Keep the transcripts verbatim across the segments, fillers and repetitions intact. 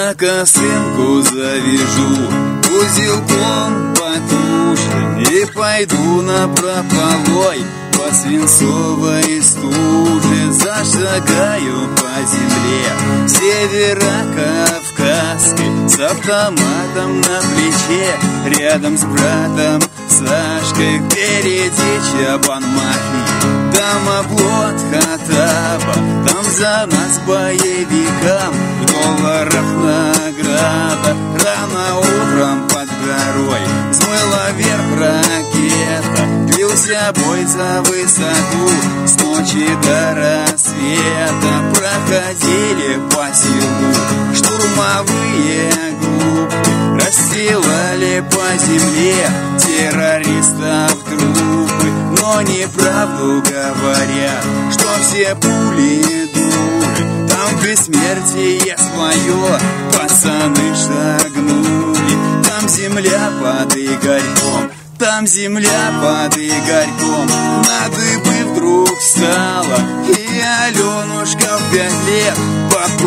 на косынку завяжу, узелком потуже, и пойду напрополой по свинцовой стуже. Зашагаю по земле северокавказской с автоматом на плече, рядом с братом Сашкой. Впереди Чабан Махи, там облот Хаттаба, там за нас боевикам в долларах награда. Рано утром под горой взмыла вверх ракета, длился бой за высоту с ночи до рассвета. Проходили по селу штурмовые группы, расстилали по земле террористов трупы. Но неправду говорят, что все пули дуры, там в бессмертие свое пацаны шагнули. Там земля под Игорьком, там земля под Игорьком на дыбы вдруг стала, и Аленушка в пять лет папу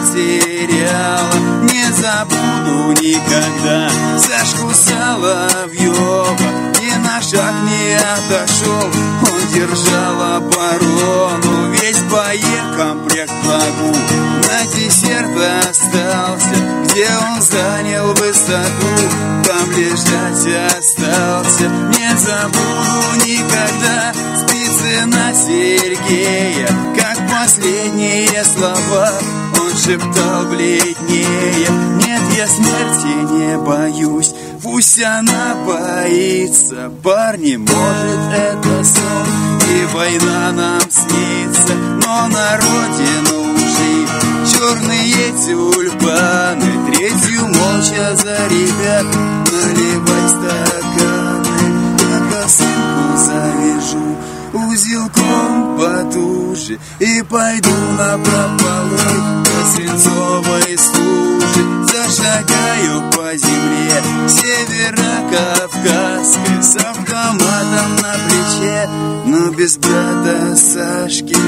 потеряла. Не забуду никогда Сашку Соловьева, и на шаг не отошел, он держал оборону. Весь боекомплект врагу на десерт остался, где он занял высоту, там лежать остался. Не забуду никогда Спицына Сергея, как последние слова он шептал бледнее: нет, я смерти не боюсь, пусть она боится. Парни, может, это сон, и война нам снится, но на родину ушли черные тюльпаны. Третью молча за ребят наливай стаканы, на косынку завяжу узелком потуже, и пойду напрополой по свинцовой стуже. Зашагаю по земле северокавказской с автоматом на плече, но без брата Сашки